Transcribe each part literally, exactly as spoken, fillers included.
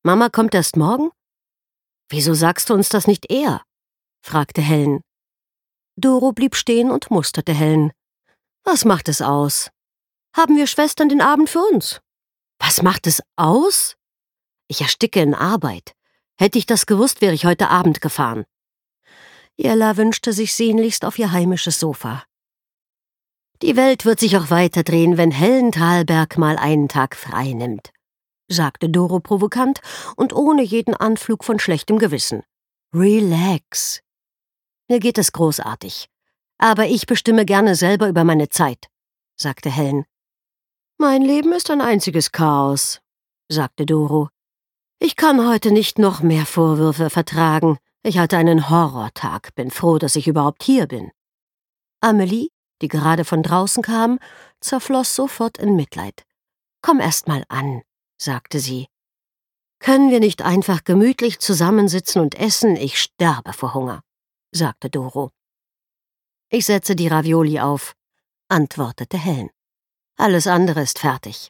Mama kommt erst morgen? Wieso sagst du uns das nicht eher? Fragte Helen. Doro blieb stehen und musterte Helen. Was macht es aus? Haben wir Schwestern den Abend für uns? Was macht es aus? Ich ersticke in Arbeit. Hätte ich das gewusst, wäre ich heute Abend gefahren. Jella wünschte sich sehnlichst auf ihr heimisches Sofa. Die Welt wird sich auch weiterdrehen, wenn Helen Thalberg mal einen Tag frei nimmt, sagte Doro provokant und ohne jeden Anflug von schlechtem Gewissen. Relax. Mir geht es großartig. Aber ich bestimme gerne selber über meine Zeit, sagte Helen. Mein Leben ist ein einziges Chaos, sagte Doro. Ich kann heute nicht noch mehr Vorwürfe vertragen. Ich hatte einen Horrortag, bin froh, dass ich überhaupt hier bin. Amelie, die gerade von draußen kam, zerfloss sofort in Mitleid. Komm erst mal an, sagte sie. Können wir nicht einfach gemütlich zusammensitzen und essen? Ich sterbe vor Hunger, sagte Doro. Ich setze die Ravioli auf, antwortete Helen. Alles andere ist fertig.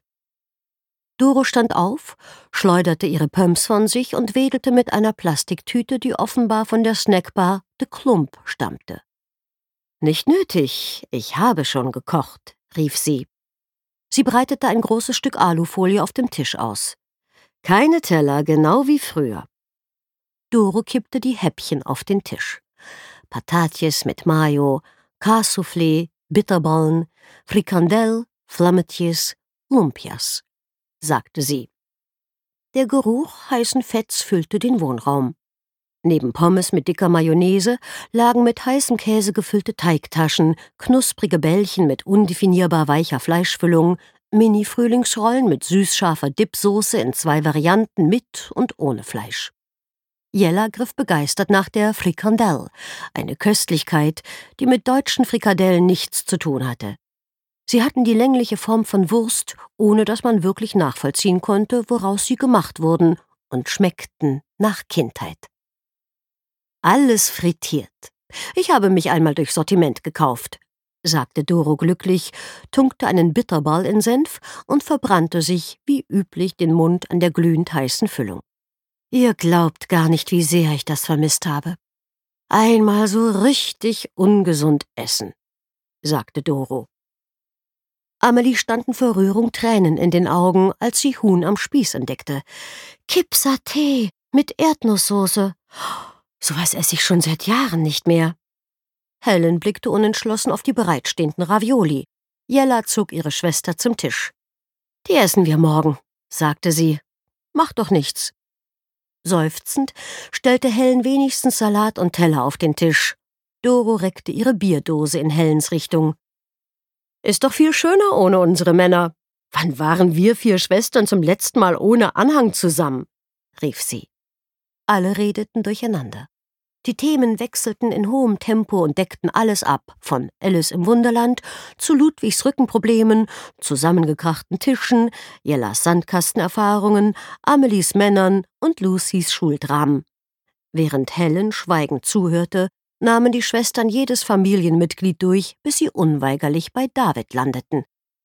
Doro stand auf, schleuderte ihre Pumps von sich und wedelte mit einer Plastiktüte, die offenbar von der Snackbar De Klump stammte. »Nicht nötig, ich habe schon gekocht«, rief sie. Sie breitete ein großes Stück Alufolie auf dem Tisch aus. »Keine Teller, genau wie früher.« Doro kippte die Häppchen auf den Tisch. Patatjes mit Mayo, Cassoufflé, Bitterballen, Frikandel, Flammetiers, Lumpias, sagte sie. Der Geruch heißen Fetts füllte den Wohnraum. Neben Pommes mit dicker Mayonnaise lagen mit heißem Käse gefüllte Teigtaschen, knusprige Bällchen mit undefinierbar weicher Fleischfüllung, Mini-Frühlingsrollen mit süß-scharfer Dipsoße in zwei Varianten mit und ohne Fleisch. Jella griff begeistert nach der Frikandel, eine Köstlichkeit, die mit deutschen Frikadellen nichts zu tun hatte. Sie hatten die längliche Form von Wurst, ohne dass man wirklich nachvollziehen konnte, woraus sie gemacht wurden, und schmeckten nach Kindheit. Alles frittiert. Ich habe mich einmal durch Sortiment gekauft, sagte Doro glücklich, tunkte einen Bitterball in Senf und verbrannte sich, wie üblich, den Mund an der glühend heißen Füllung. Ihr glaubt gar nicht, wie sehr ich das vermisst habe. Einmal so richtig ungesund essen, sagte Doro. Amelie standen vor Rührung Tränen in den Augen, als sie Huhn am Spieß entdeckte. Kipsaté mit Erdnusssoße. Sowas esse ich schon seit Jahren nicht mehr. Helen blickte unentschlossen auf die bereitstehenden Ravioli. Jella zog ihre Schwester zum Tisch. Die essen wir morgen, sagte sie. Macht doch nichts. Seufzend stellte Helen wenigstens Salat und Teller auf den Tisch. Doro reckte ihre Bierdose in Helens Richtung. Ist doch viel schöner ohne unsere Männer. Wann waren wir vier Schwestern zum letzten Mal ohne Anhang zusammen? Rief sie. Alle redeten durcheinander. Die Themen wechselten in hohem Tempo und deckten alles ab, von Alice im Wunderland zu Ludwigs Rückenproblemen, zusammengekrachten Tischen, Jellas Sandkastenerfahrungen, Amelies Männern und Lucys Schuldramen. Während Helen schweigend zuhörte, nahmen die Schwestern jedes Familienmitglied durch, bis sie unweigerlich bei David landeten.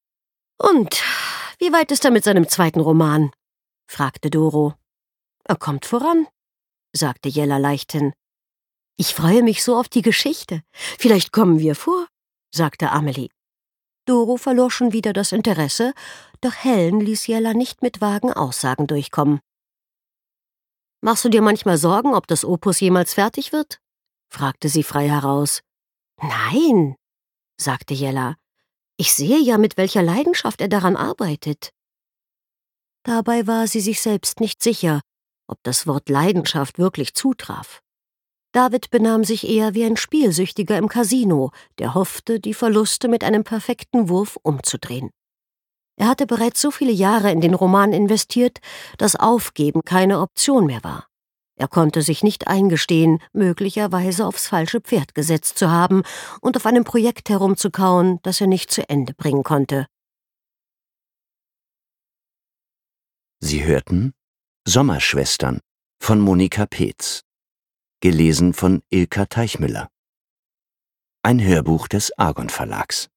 »Und wie weit ist er mit seinem zweiten Roman?« fragte Doro. »Er kommt voran«, sagte Jella leichthin. »Ich freue mich so auf die Geschichte. Vielleicht kommen wir vor«, sagte Amelie. Doro verlor schon wieder das Interesse, doch Helen ließ Jella nicht mit vagen Aussagen durchkommen. »Machst du dir manchmal Sorgen, ob das Opus jemals fertig wird?« fragte sie frei heraus. »Nein«, sagte Jella. »Ich sehe ja, mit welcher Leidenschaft er daran arbeitet.« Dabei war sie sich selbst nicht sicher, ob das Wort Leidenschaft wirklich zutraf. David benahm sich eher wie ein Spielsüchtiger im Casino, der hoffte, die Verluste mit einem perfekten Wurf umzudrehen. Er hatte bereits so viele Jahre in den Roman investiert, dass Aufgeben keine Option mehr war. Er konnte sich nicht eingestehen, möglicherweise aufs falsche Pferd gesetzt zu haben und auf einem Projekt herumzukauen, das er nicht zu Ende bringen konnte. Sie hörten Sommerschwestern von Monika Peetz, gelesen von Ilka Teichmüller. Ein Hörbuch des Argon Verlags.